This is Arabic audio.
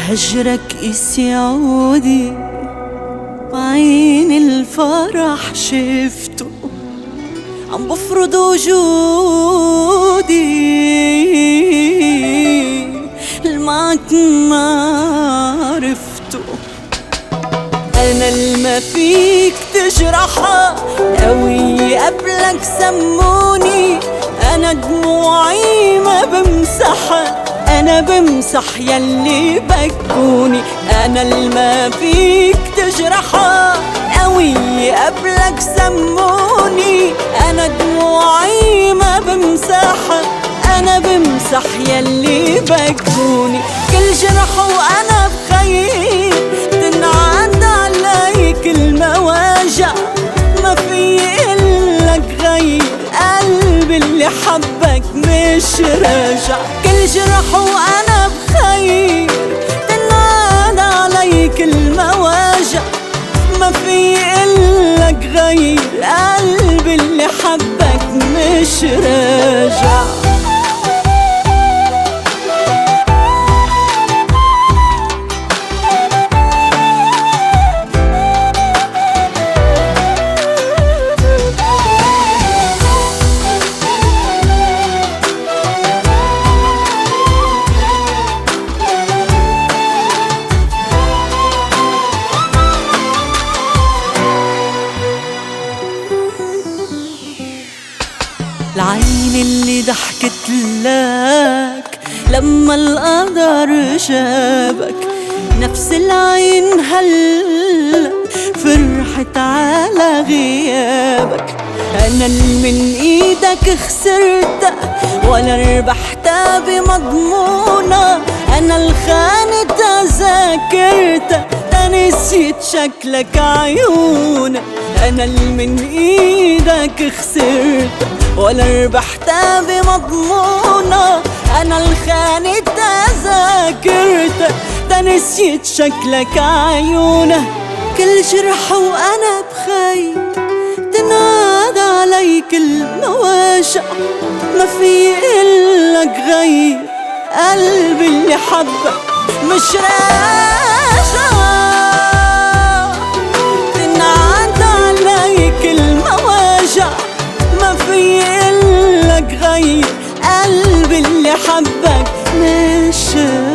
هجرك قسي عودي بعين الفرح شفته عم بفرض وجودي المعك ما عرفته. أنا الما فيك تجرحها قوي قبلك سموني، أنا دموعي ما بمسحها، أنا بمسح يلي بكوني. أنا الما فيك تجرحها قوي قبلك سموني، أنا دموعي ما بمسحها، أنا بمسح يلي بكوني. كل جرح وأنا بخير تنعاد علي كل مواجع، ما في إلك غير قلبي اللي حبك مش راجع. كل جرح وأنا بخير تنعاد علي كل مواجع، ما في إلك غير قلبي اللي حبك مش راجع. العين اللي ضحكت لك لما القدر جابك، نفس العين هلا فرحت على غيابك. أنا اللي من إيدك خسرتها ولا ربحتها بمضمونة، أنا اللي خانتها ذاكرتها نسيت شكلك عيونك. أنا اللي من إيدك خسرتها ولا ربحتها بمضمونة، أنا اللي خانتها ذاكرتها نسيت شكلك عيونك. كل جرح وأنا بخير تنادى علي كل مواجع، ما في إلك غير قلبي اللي حبك مش راجع. تنعاد علي كل مواجع، ما في إلك غير قلبي اللي حبك مش راجع.